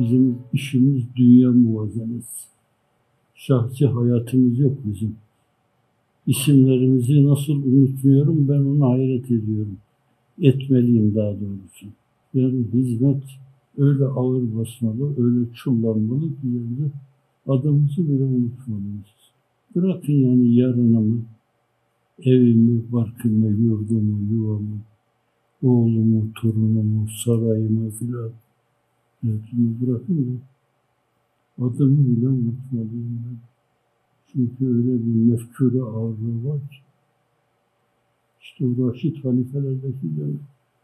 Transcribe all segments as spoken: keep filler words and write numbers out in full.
Bizim işimiz dünya muvazenesi. Şahsi hayatımız yok bizim. İsimlerimizi nasıl unutmuyorum, ben ona hayret ediyorum. Etmeliyim daha doğrusu. Yani hizmet öyle ağır basmalı, öyle çullanmalı ki yerde adımızı bile unutmalıyız. Bırakın yani yarınımı, evimi, barkımı, yurdumu, yuvamı, oğlumu, torunumu, sarayımı filan hepsini bırakın da adımı bile unutmalıyım ben. Çünkü öyle bir mefkûre ağırlığı var ki. İşte o Raşid halifelerdeki de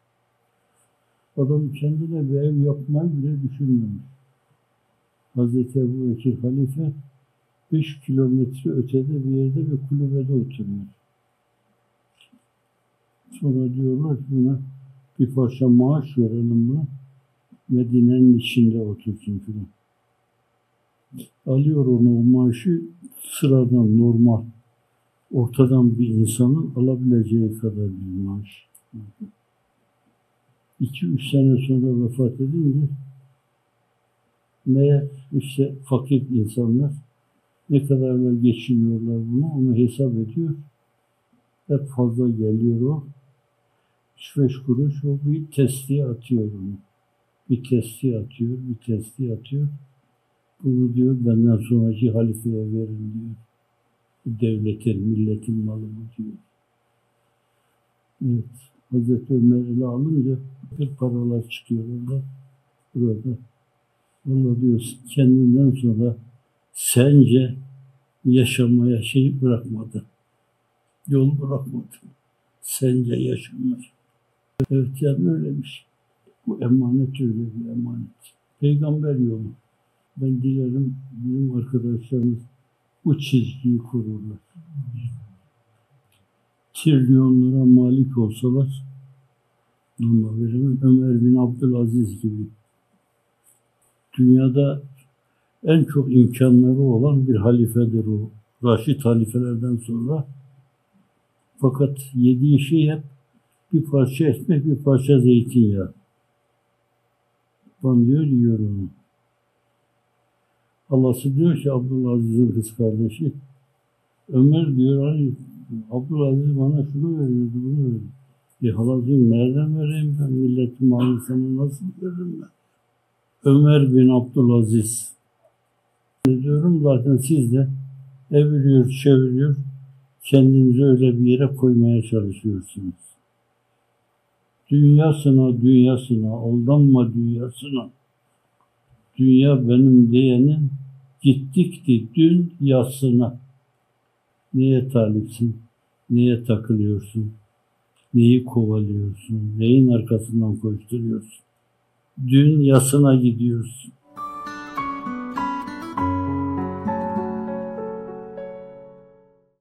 adam kendine bir ev yapmayı bile düşünmemiş. Hazreti Ebu Bekir halife beş kilometre ötede bir yerde bir kulübede oturuyor. Sonra diyorlar ki buna bir parça maaş verelim buna. Medine'nin içinde otursun filan. Alıyor onu o maaşı sıradan normal ortadan bir insanın alabileceği kadar bir maaş. İki üç sene sonra vefat edince meğer işte fakir insanlar ne kadarla geçiniyorlar bunu onu hesap ediyor. Hep fazla geliyor o. Üç beş kuruş o bir testiye atıyor onu. Bir testiye atıyor, bir testiye atıyor. Bunu diyor benden sonraki halifeye verin diyor. Devletin, milletin malı bu diyor. Evet. Hazreti Ömer'i alınca bir paralar çıkıyor orada. Burada. Allah diyor kendinden sonra sence yaşamaya şey bırakmadı. Yol bırakmadı. Sence yaşamaya. Evet yani öyle bir şey. Bu emanet öyle bir emanet. Peygamber yolu. Ben dilerim bizim arkadaşlarımız bu çizgiyi korurlar. Trilyonlara malik olsalar ama veremem Ömer bin Abdülaziz gibi dünyada en çok imkanları olan bir halifedir o. Raşid halifelerden sonra. Fakat yediği şey hep bir parça ekmek, bir parça zeytinyağı. Ben diyor, yiyor onu. Allah'sı diyor ki Abdülaziz'in kız kardeşi, Ömer diyor, hani Abdülaziz bana şunu veriyordu, bunu veriyordu. E halacığım nereden vereyim ben milletin malını sana nasıl veririm ben? Ömer bin Abdülaziz. Ne diyorum zaten siz de eviriyor, çeviriyor, kendinizi öyle bir yere koymaya çalışıyorsunuz. Dünyasına, dünyasına, aldanma dünyasına. Dünya benim diyenin gittikti dün yasına. Neye talipsin? Neye takılıyorsun? Neyi kovalıyorsun? Neyin arkasından koşturuyorsun? Dün yasına gidiyorsun.